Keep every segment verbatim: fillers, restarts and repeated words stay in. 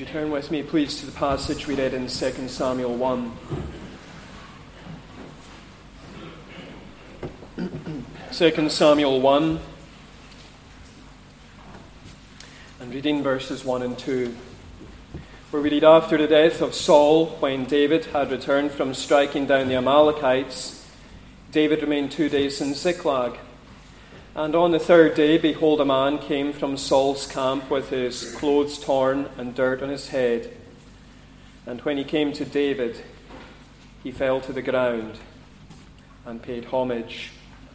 you turn with me, please, to the passage we read in Second Samuel one. Second Samuel one, and reading verses one and two, where we read, after the death of Saul, when David had returned from striking down the Amalekites, David remained two days in Ziklag. And on the third day, behold, a man came from Saul's camp with his clothes torn and dirt on his head. And when he came to David, he fell to the ground and paid homage.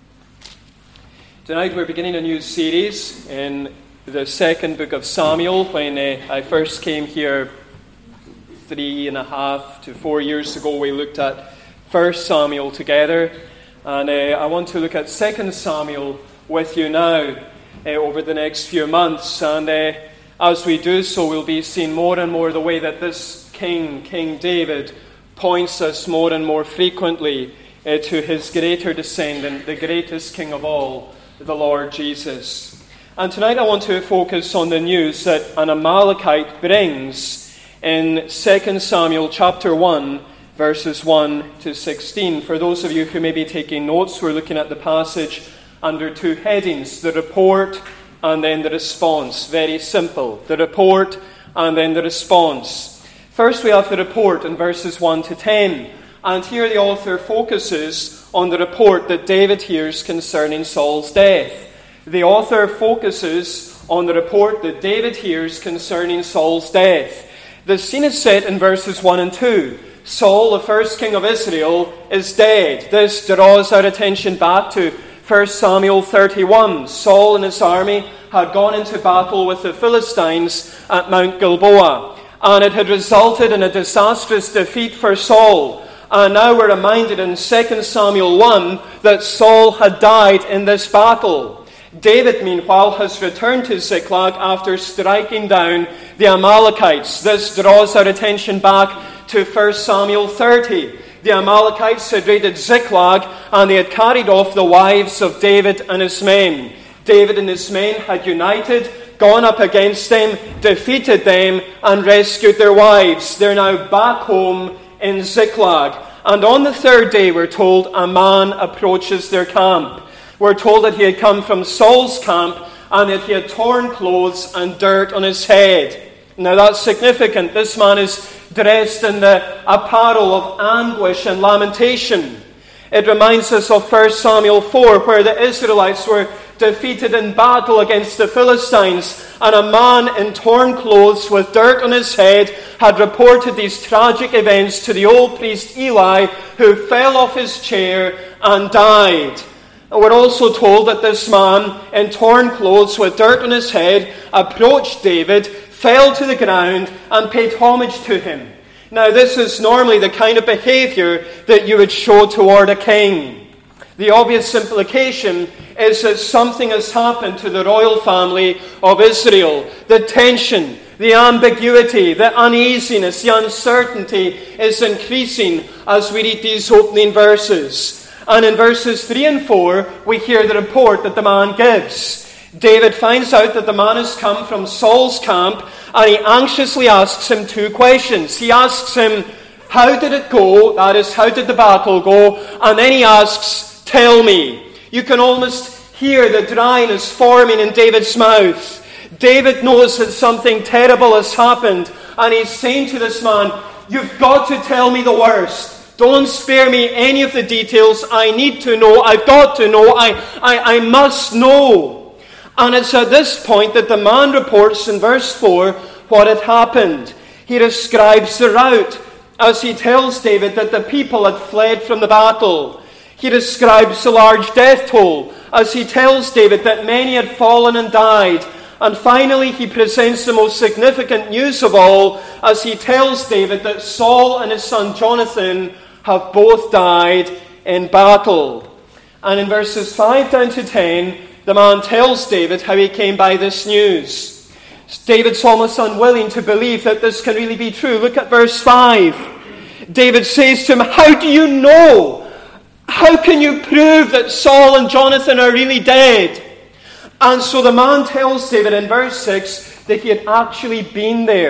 Tonight we're beginning a new series in the second book of Samuel. When uh, I first came here three and a half to four years ago, we looked at First Samuel together. And uh, I want to look at Second Samuel with you now uh, over the next few months. And uh, as we do so, we'll be seeing more and more the way that this king, King David, points us more and more frequently uh, to his greater descendant, the greatest king of all, the Lord Jesus. And tonight I want to focus on the news that an Amalekite brings in Second Samuel chapter one, verses one to sixteen. For those of you who may be taking notes, we're looking at the passage under two headings, the report and then the response. Very simple. The report and then the response. First we have the report in verses one to ten. And here the author focuses on the report that David hears concerning Saul's death. The author focuses on the report that David hears concerning Saul's death. The scene is set in verses one and two. Saul, the first king of Israel, is dead. This draws our attention back to First Samuel thirty-one. Saul and his army had gone into battle with the Philistines at Mount Gilboa, and it had resulted in a disastrous defeat for Saul. And now we're reminded in Second Samuel one that Saul had died in this battle. David, meanwhile, has returned to Ziklag after striking down the Amalekites. This draws our attention back to First Samuel thirty. The Amalekites had raided Ziklag, and they had carried off the wives of David and his men. David and his men had united, gone up against them, defeated them, and rescued their wives. They're now back home in Ziklag. And on the third day, we're told, a man approaches their camp. We're told that he had come from Saul's camp, and that he had torn clothes and dirt on his head. Now that's significant. This man is dressed in the apparel of anguish and lamentation. It reminds us of First Samuel four, where the Israelites were defeated in battle against the Philistines, and a man in torn clothes with dirt on his head had reported these tragic events to the old priest Eli, who fell off his chair and died. And we're also told that this man in torn clothes with dirt on his head approached David, fell to the ground, and paid homage to him. Now, this is normally the kind of behavior that you would show toward a king. The obvious implication is that something has happened to the royal family of Israel. The tension, the ambiguity, the uneasiness, the uncertainty is increasing as we read these opening verses. And in verses three and four, we hear the report that the man gives. David finds out that the man has come from Saul's camp, and he anxiously asks him two questions. He asks him, how did it go? That is, how did the battle go? And then he asks, tell me. You can almost hear the dryness forming in David's mouth. David knows that something terrible has happened, and he's saying to this man, you've got to tell me the worst. Don't spare me any of the details. I need to know. I've got to know. I, I, I must know. And it's at this point that the man reports in verse four what had happened. He describes the rout as he tells David that the people had fled from the battle. He describes the large death toll as he tells David that many had fallen and died. And finally, he presents the most significant news of all as he tells David that Saul and his son Jonathan have both died in battle. And in verses five down to ten, the man tells David how he came by this news. David's almost unwilling to believe that this can really be true. Look at verse five. David says to him, how do you know? How can you prove that Saul and Jonathan are really dead? And so the man tells David in verse six that he had actually been there.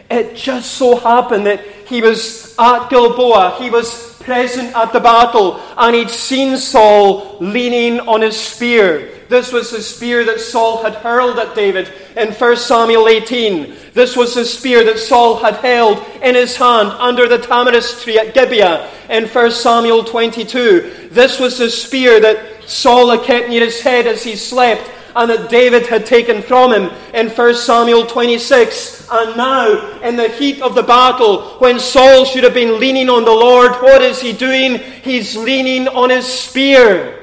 It just so happened that he was at Gilboa. He was present at the battle, and he'd seen Saul leaning on his spear. This was the spear that Saul had hurled at David in First Samuel eighteen. This was the spear that Saul had held in his hand under the tamarisk tree at Gibeah in First Samuel twenty-two. This was the spear that Saul had kept near his head as he slept, and that David had taken from him in First Samuel twenty-six. And now, in the heat of the battle, when Saul should have been leaning on the Lord, what is he doing? He's leaning on his spear.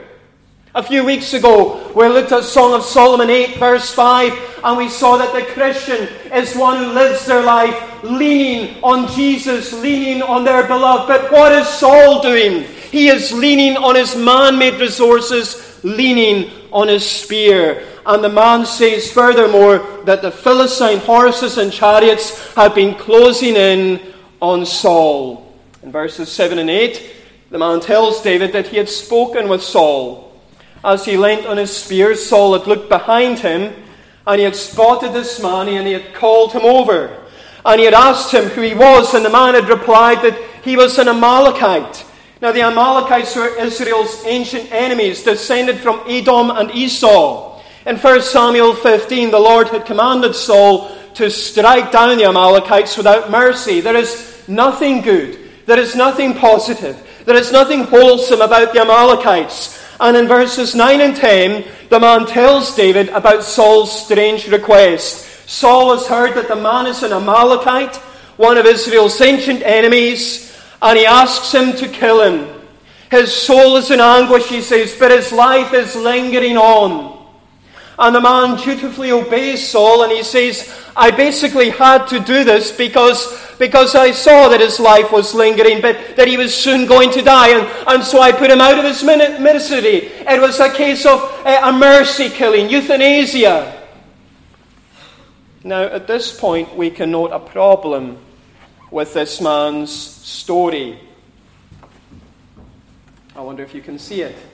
A few weeks ago, we looked at Song of Solomon eight, verse five, and we saw that the Christian is one who lives their life leaning on Jesus, leaning on their beloved. But what is Saul doing? He is leaning on his man-made resources, leaning on his spear. And the man says furthermore that the Philistine horses and chariots have been closing in on Saul. In verses seven and eight, the man tells David that he had spoken with Saul. As he leant on his spear, Saul had looked behind him, and he had spotted this man, and he had called him over. And he had asked him who he was, and the man had replied that he was an Amalekite. Now the Amalekites were Israel's ancient enemies, descended from Edom and Esau. In First Samuel fifteen, the Lord had commanded Saul to strike down the Amalekites without mercy. There is nothing good. There is nothing positive. There is nothing wholesome about the Amalekites. And in verses nine and ten, the man tells David about Saul's strange request. Saul has heard that the man is an Amalekite, one of Israel's ancient enemies, and he asks him to kill him. His soul is in anguish, he says, but his life is lingering on. And the man dutifully obeys Saul, and he says, I basically had to do this because, because I saw that his life was lingering, but that he was soon going to die, and, and so I put him out of his misery. It was a case of uh, a mercy killing, euthanasia. Now, at this point, we can note a problem with this man's story. I wonder if you can see it.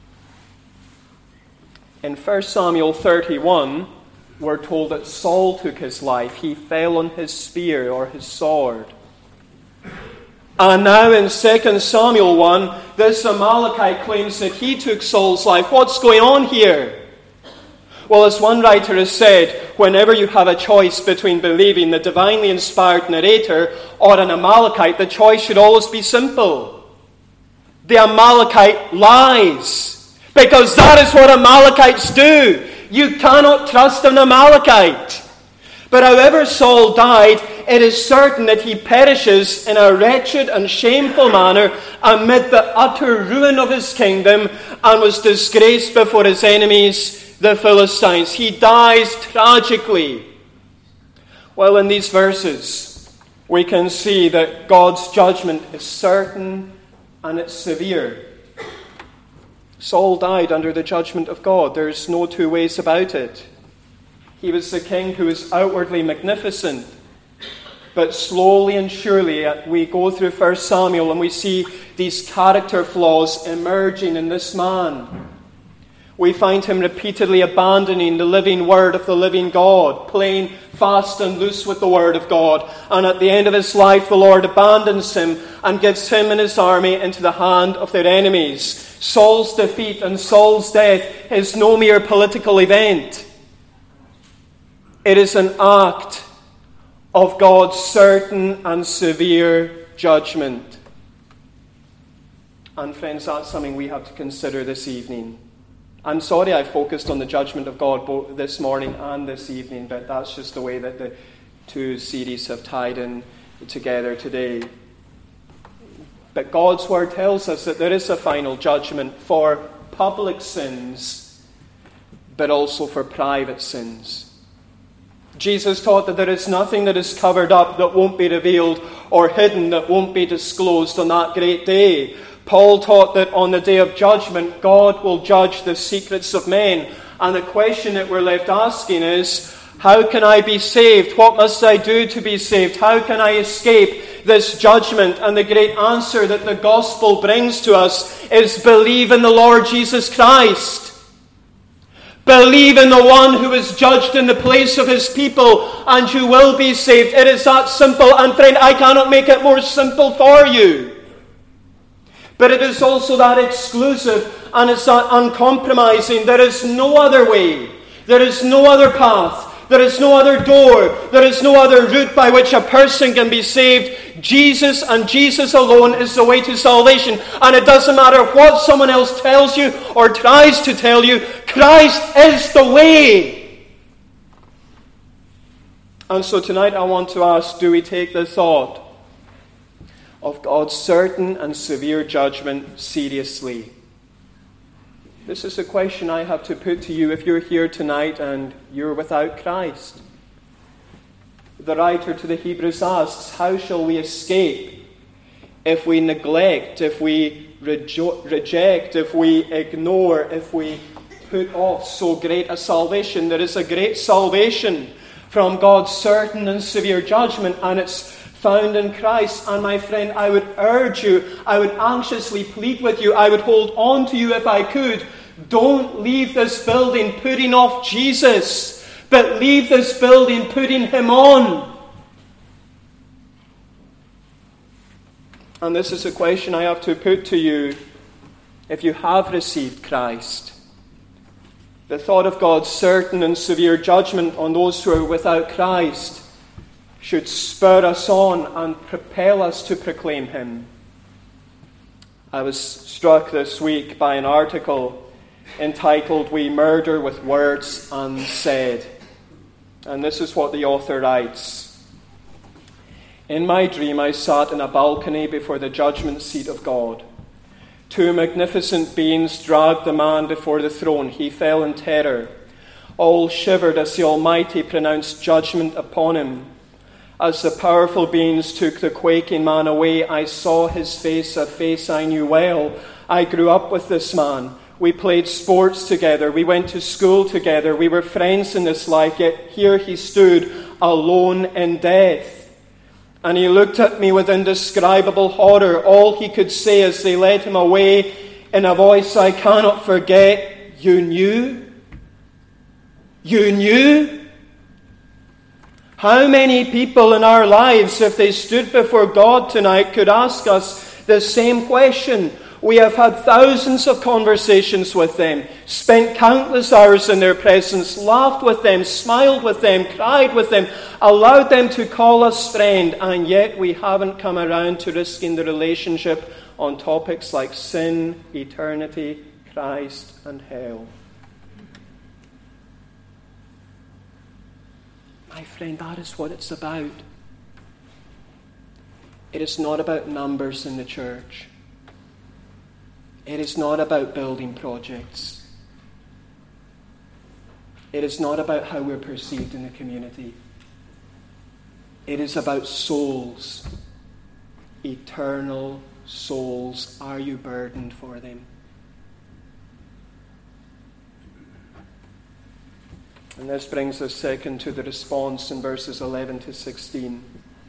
In First Samuel thirty-one, we're told that Saul took his life. He fell on his spear or his sword. And now in Second Samuel one, this Amalekite claims that he took Saul's life. What's going on here? Well, as one writer has said, whenever you have a choice between believing the divinely inspired narrator or an Amalekite, the choice should always be simple. The Amalekite lies. Because that is what Amalekites do. You cannot trust an Amalekite. But however Saul died, it is certain that he perishes in a wretched and shameful manner amid the utter ruin of his kingdom and was disgraced before his enemies, the Philistines. He dies tragically. Well, in these verses, we can see that God's judgment is certain and it's severe. Saul died under the judgment of God. There's no two ways about it. He was the king who was outwardly magnificent. But slowly and surely we go through First Samuel and we see these character flaws emerging in this man. We find him repeatedly abandoning the living word of the living God, playing fast and loose with the word of God. And at the end of his life, the Lord abandons him and gives him and his army into the hand of their enemies. Saul's defeat and Saul's death is no mere political event. It is an act of God's certain and severe judgment. And friends, that's something we have to consider this evening. I'm sorry I focused on the judgment of God both this morning and this evening, but that's just the way that the two series have tied in together today. But God's word tells us that there is a final judgment for public sins, but also for private sins. Jesus taught that there is nothing that is covered up that won't be revealed, or hidden that won't be disclosed on that great day. Paul taught that on the day of judgment, God will judge the secrets of men. And the question that we're left asking is, how can I be saved? What must I do to be saved? How can I escape this judgment? And the great answer that the gospel brings to us is believe in the Lord Jesus Christ. Believe in the one who was judged in the place of his people, and you will be saved. It is that simple. And friend, I cannot make it more simple for you. But it is also that exclusive, and it's that uncompromising. There is no other way. There is no other path. There is no other door. There is no other route by which a person can be saved. Jesus and Jesus alone is the way to salvation. And it doesn't matter what someone else tells you or tries to tell you. Christ is the way. And so tonight I want to ask, do we take the thought of God's certain and severe judgment seriously? This is a question I have to put to you if you're here tonight and you're without Christ. The writer to the Hebrews asks, how shall we escape if we neglect, if we rejo- reject, if we ignore, if we put off so great a salvation? There is a great salvation from God's certain and severe judgment, and it's found in Christ. And my friend, I would urge you, I would anxiously plead with you, I would hold on to you if I could. Don't leave this building putting off Jesus, but leave this building putting him on. And this is a question I have to put to you. If you have received Christ, the thought of God's certain and severe judgment on those who are without Christ should spur us on and propel us to proclaim him. I was struck this week by an article entitled, "We Murder with Words Unsaid." And this is what the author writes. In my dream, I sat in a balcony before the judgment seat of God. Two magnificent beings dragged the man before the throne. He fell in terror. All shivered as the Almighty pronounced judgment upon him. As the powerful beings took the quaking man away, I saw his face, a face I knew well. I grew up with this man. We played sports together. We went to school together. We were friends in this life, yet here he stood, alone in death. And he looked at me with indescribable horror. All he could say as they led him away in a voice I cannot forget, "You knew? You knew?" How many people in our lives, if they stood before God tonight, could ask us the same question? We have had thousands of conversations with them, spent countless hours in their presence, laughed with them, smiled with them, cried with them, allowed them to call us friend, and yet we haven't come around to risking the relationship on topics like sin, eternity, Christ, and hell. My friend, that is what it's about. It is not about numbers in the church. It is not about building projects. It is not about how we're perceived in the community. It is about souls. Eternal souls. Are you burdened for them? And this brings us second to the response in verses eleven to sixteen.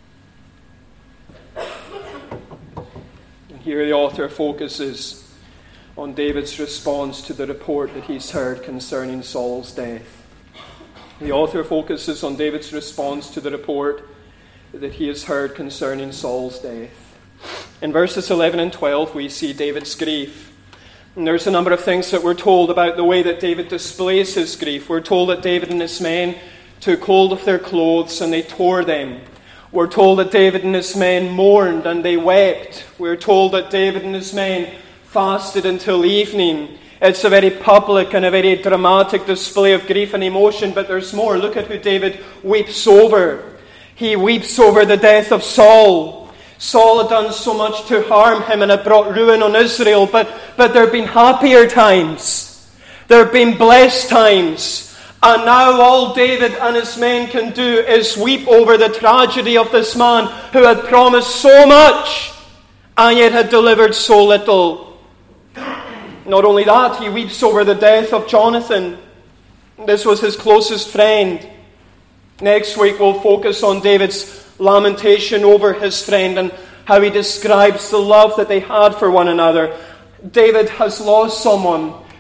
And here the author focuses on David's response to the report that he's heard concerning Saul's death. The author focuses on David's response to the report that he has heard concerning Saul's death. In verses eleven and twelve, we see David's grief. And there's a number of things that we're told about the way that David displays his grief. We're told that David and his men took hold of their clothes and they tore them. We're told that David and his men mourned and they wept. We're told that David and his men fasted until evening. It's a very public and a very dramatic display of grief and emotion, but there's more. Look at who David weeps over. He weeps over the death of Saul. Saul had done so much to harm him and had brought ruin on Israel, but, but there have been happier times. There have been blessed times. And now all David and his men can do is weep over the tragedy of this man who had promised so much and yet had delivered so little. Not only that, he weeps over the death of Jonathan. This was his closest friend. Next week we'll focus on David's lamentation over his friend and how he describes the love that they had for one another. David has lost someone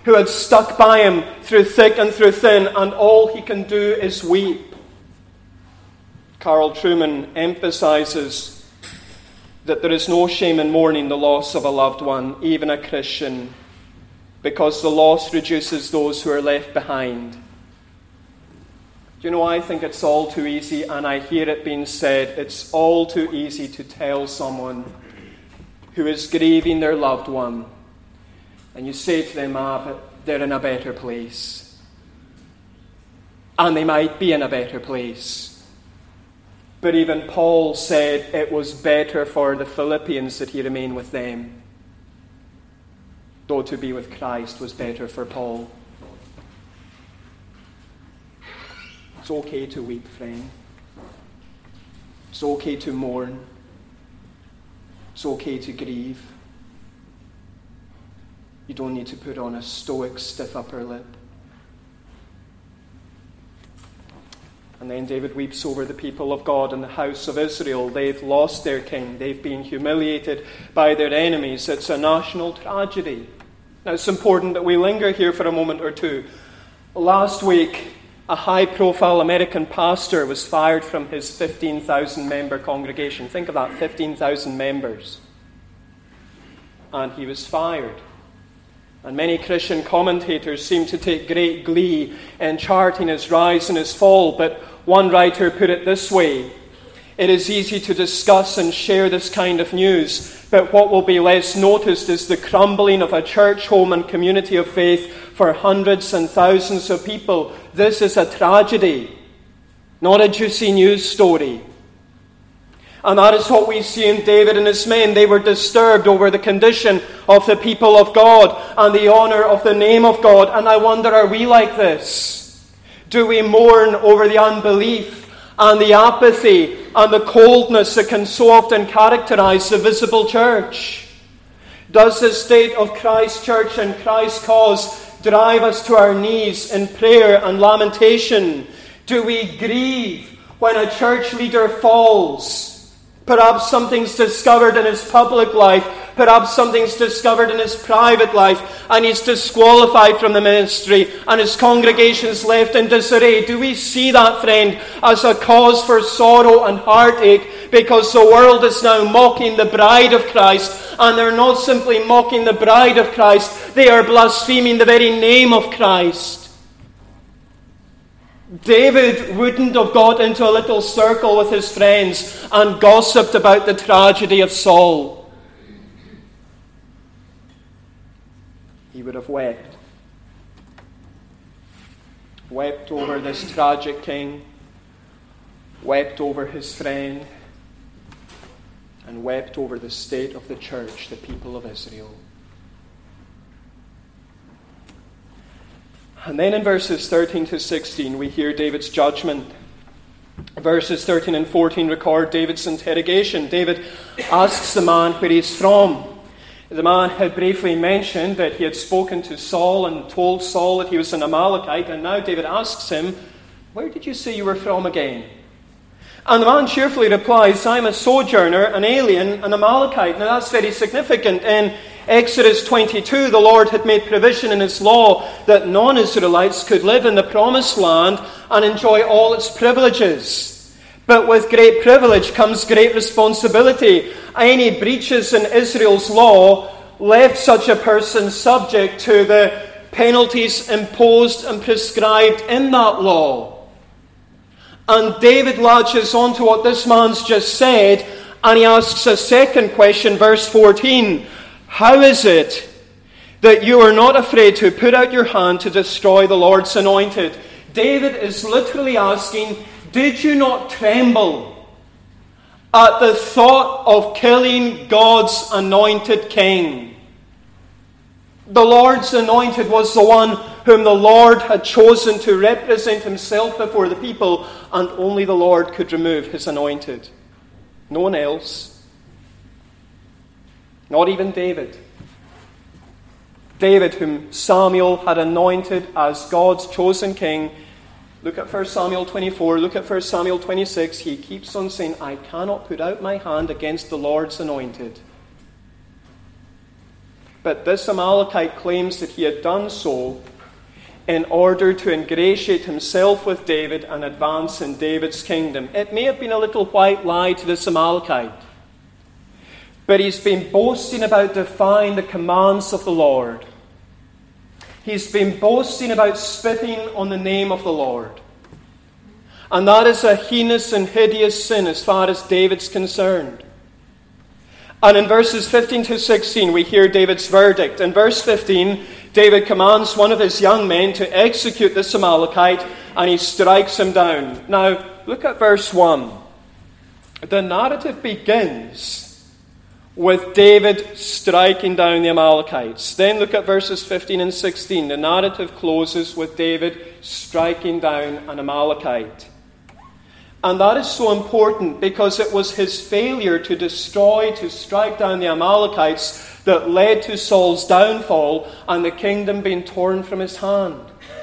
who had stuck by him through thick and through thin, and all he can do is weep. Carl Trueman emphasizes that there is no shame in mourning the loss of a loved one, even a Christian, because the loss reduces those who are left behind. Do you know, I think it's all too easy, and I hear it being said, it's all too easy to tell someone who is grieving their loved one, and you say to them, ah, but they're in a better place. And they might be in a better place. But even Paul said it was better for the Philippians that he remain with them, though to be with Christ was better for Paul. It's okay to weep, friend. It's okay to mourn. It's okay to grieve. You don't need to put on a stoic, stiff upper lip. And then David weeps over the people of God in the house of Israel. They've lost their king. They've been humiliated by their enemies. It's a national tragedy. Now, it's important that we linger here for a moment or two. Last week, a high-profile American pastor was fired from his fifteen thousand member congregation. Think of that, fifteen thousand members. And he was fired. And many Christian commentators seem to take great glee in charting his rise and his fall. But one writer put it this way: it is easy to discuss and share this kind of news, but what will be less noticed is the crumbling of a church, home, and community of faith for hundreds and thousands of people. This is a tragedy, not a juicy news story. And that is what we see in David and his men. They were disturbed over the condition of the people of God and the honor of the name of God. And I wonder, are we like this? Do we mourn over the unbelief and the apathy and the coldness that can so often characterize the visible church? Does the state of Christ's church and Christ's cause drive us to our knees in prayer and lamentation? Do we grieve when a church leader falls? Perhaps something's discovered in his public life. Perhaps something's discovered in his private life, and he's disqualified from the ministry, and his congregation's left in disarray. Do we see that, friend, as a cause for sorrow and heartache, because the world is now mocking the bride of Christ, and they're not simply mocking the bride of Christ, they are blaspheming the very name of Christ. David wouldn't have got into a little circle with his friends and gossiped about the tragedy of Saul. He would have wept. Wept over this tragic king, wept over his friend, and wept over the state of the church, the people of Israel. And then in verses thirteen to sixteen, we hear David's judgment. Verses thirteen and fourteen record David's interrogation. David asks the man where he's from. The man had briefly mentioned that he had spoken to Saul and told Saul that he was an Amalekite, and now David asks him, where did you say you were from again? And the man cheerfully replies, I'm a sojourner, an alien, an Amalekite. Now that's very significant. In Exodus twenty-two, the Lord had made provision in his law that non-Israelites could live in the promised land and enjoy all its privileges. But with great privilege comes great responsibility. Any breaches in Israel's law left such a person subject to the penalties imposed and prescribed in that law. And David latches on to what this man's just said, and he asks a second question, verse fourteen. How is it that you are not afraid to put out your hand to destroy the Lord's anointed? David is literally asking, did you not tremble at the thought of killing God's anointed king? The Lord's anointed was the one whom the Lord had chosen to represent himself before the people, and only the Lord could remove his anointed. No one else. Not even David. David, whom Samuel had anointed as God's chosen king. Look at First Samuel twenty-four. Look at First Samuel twenty-six. He keeps on saying, I cannot put out my hand against the Lord's anointed. But this Amalekite claims that he had done so in order to ingratiate himself with David and advance in David's kingdom. It may have been a little white lie to this Amalekite, but he's been boasting about defying the commands of the Lord. He's been boasting about spitting on the name of the Lord. And that is a heinous and hideous sin as far as David's concerned. And in verses fifteen to sixteen, we hear David's verdict. In verse fifteen, David commands one of his young men to execute this Amalekite, and he strikes him down. Now, look at verse one. The narrative begins with David striking down the Amalekites. Then look at verses fifteen and sixteen. The narrative closes with David striking down an Amalekite. And that is so important because it was his failure to destroy, to strike down the Amalekites that led to Saul's downfall and the kingdom being torn from his hand.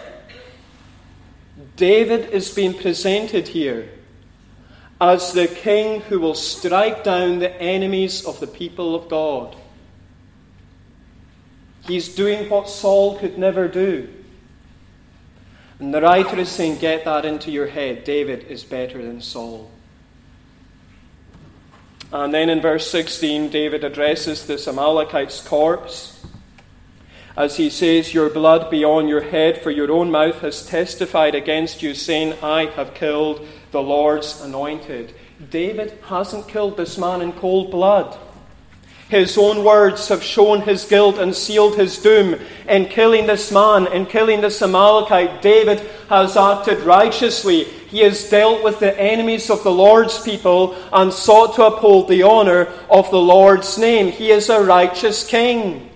David is being presented here as the king who will strike down the enemies of the people of God. He's doing what Saul could never do. And the writer is saying, get that into your head. David is better than Saul. And then in verse sixteen, David addresses this Amalekite's corpse as he says, your blood be on your head, for your own mouth has testified against you, saying, I have killed the Lord's anointed. David hasn't killed this man in cold blood. His own words have shown his guilt and sealed his doom. In killing this man, in killing this Amalekite, David has acted righteously. He has dealt with the enemies of the Lord's people and sought to uphold the honor of the Lord's name. He is a righteous king.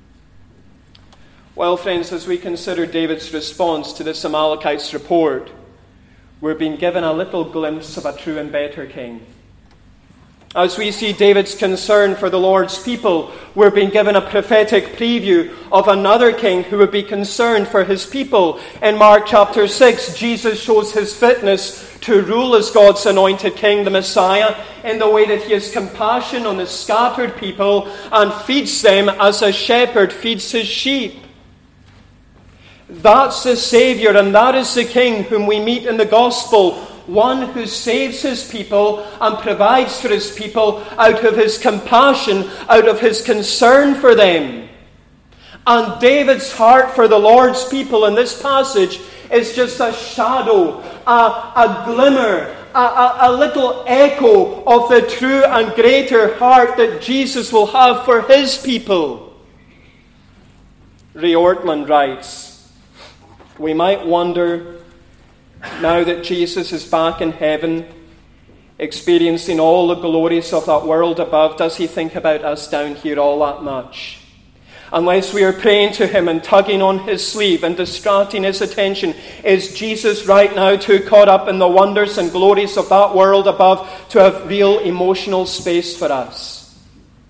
Well, friends, as we consider David's response to this Amalekite's report, we're being given a little glimpse of a true and better king. As we see David's concern for the Lord's people, we're being given a prophetic preview of another king who would be concerned for his people. In Mark chapter six, Jesus shows his fitness to rule as God's anointed king, the Messiah, in the way that he has compassion on the scattered people and feeds them as a shepherd feeds his sheep. That's the Savior, and that is the King whom we meet in the gospel. One who saves his people and provides for his people out of his compassion, out of his concern for them. And David's heart for the Lord's people in this passage is just a shadow, a, a glimmer, a, a, a little echo of the true and greater heart that Jesus will have for his people. Ray Ortman writes, we might wonder, now that Jesus is back in heaven, experiencing all the glories of that world above, does he think about us down here all that much? Unless we are praying to him and tugging on his sleeve and distracting his attention, is Jesus right now too caught up in the wonders and glories of that world above to have real emotional space for us?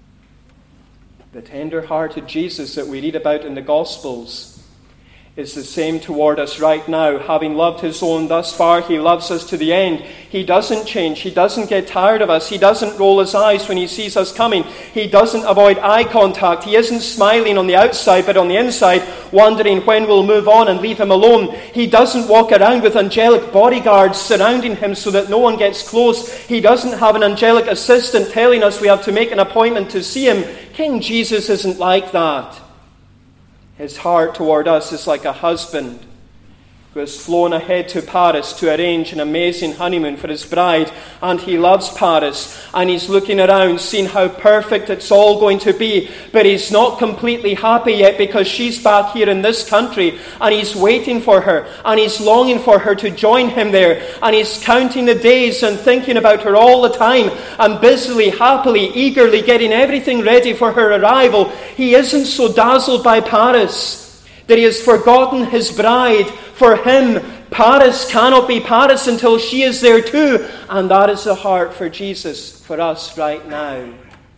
The tender-hearted Jesus that we read about in the Gospels is the same toward us right now. Having loved his own thus far, he loves us to the end. He doesn't change. He doesn't get tired of us. He doesn't roll his eyes when he sees us coming. He doesn't avoid eye contact. He isn't smiling on the outside, but on the inside, wondering when we'll move on and leave him alone. He doesn't walk around with angelic bodyguards surrounding him so that no one gets close. He doesn't have an angelic assistant telling us we have to make an appointment to see him. King Jesus isn't like that. His heart toward us is like a husband who has flown ahead to Paris to arrange an amazing honeymoon for his bride, and he loves Paris, and he's looking around, seeing how perfect it's all going to be, but he's not completely happy yet because she's back here in this country, and he's waiting for her, and he's longing for her to join him there, and he's counting the days and thinking about her all the time, and busily, happily, eagerly getting everything ready for her arrival. He isn't so dazzled by Paris that he has forgotten his bride. For him, Paris cannot be Paris until she is there too. And that is the heart for Jesus, for us right now.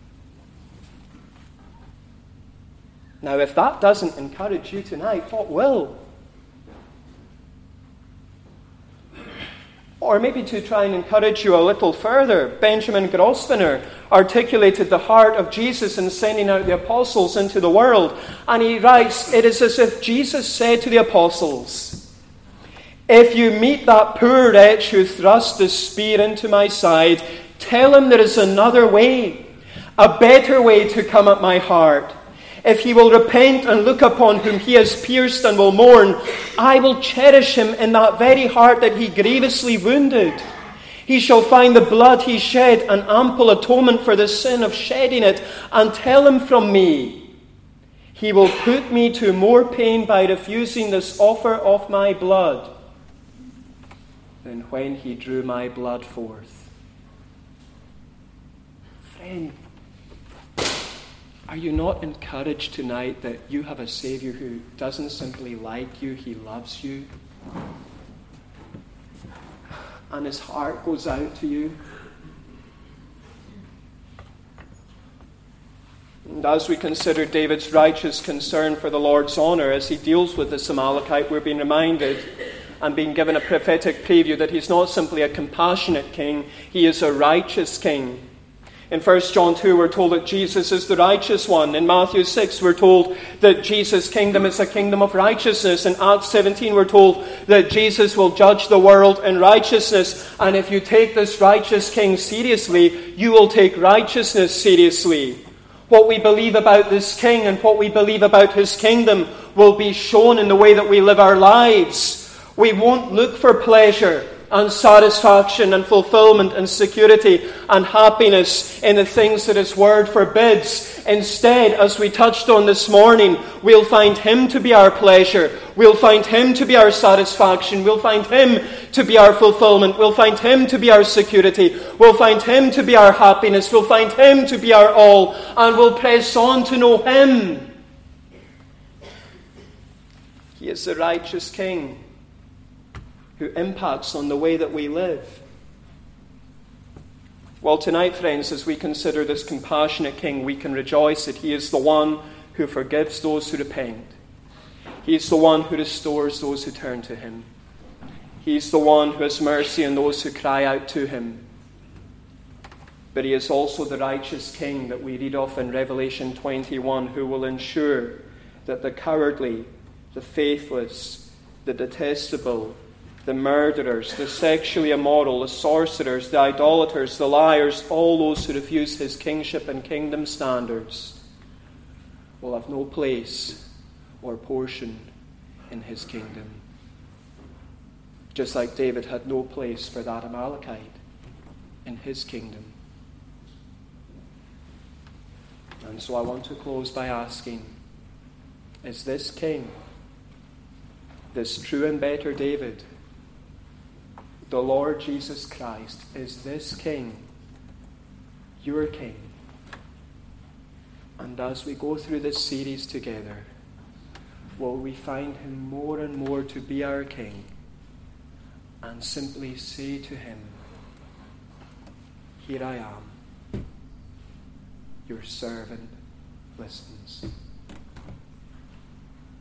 Now, if that doesn't encourage you tonight, what will? Or maybe to try and encourage you a little further, Benjamin Grosvenor articulated the heart of Jesus in sending out the apostles into the world. And he writes, it is as if Jesus said to the apostles, if you meet that poor wretch who thrust his spear into my side, tell him there is another way, a better way to come at my heart. If he will repent and look upon whom he has pierced and will mourn, I will cherish him in that very heart that he grievously wounded. He shall find the blood he shed an ample atonement for the sin of shedding it, and tell him from me, he will put me to more pain by refusing this offer of my blood than when he drew my blood forth. Friend, are you not encouraged tonight that you have a Saviour who doesn't simply like you, he loves you? And his heart goes out to you? And as we consider David's righteous concern for the Lord's honour as he deals with this Amalekite, we're being reminded and being given a prophetic preview that he's not simply a compassionate king, he is a righteous king. In First John two, we're told that Jesus is the righteous one. In Matthew six, we're told that Jesus' kingdom is a kingdom of righteousness. In Acts seventeen, we're told that Jesus will judge the world in righteousness. And if you take this righteous king seriously, you will take righteousness seriously. What we believe about this king and what we believe about his kingdom will be shown in the way that we live our lives. We won't look for pleasure and satisfaction and fulfillment and security and happiness in the things that his word forbids. Instead, as we touched on this morning, we'll find him to be our pleasure. We'll find him to be our satisfaction. We'll find him to be our fulfillment. We'll find him to be our security. We'll find him to be our happiness. We'll find him to be our all. And we'll press on to know him. He is the righteous king who impacts on the way that we live. Well, tonight, friends, as we consider this compassionate king, we can rejoice that he is the one who forgives those who repent. He is the one who restores those who turn to him. He is the one who has mercy on those who cry out to him. But he is also the righteous king that we read of in Revelation twenty-one, who will ensure that the cowardly, the faithless, the detestable, the murderers, the sexually immoral, the sorcerers, the idolaters, the liars, all those who refuse his kingship and kingdom standards will have no place or portion in his kingdom. Just like David had no place for that Amalekite in his kingdom. And so I want to close by asking, is this king, this true and better David, the Lord Jesus Christ, is this king your king? And as we go through this series together, will we find him more and more to be our king and simply say to him, here I am, your servant listens.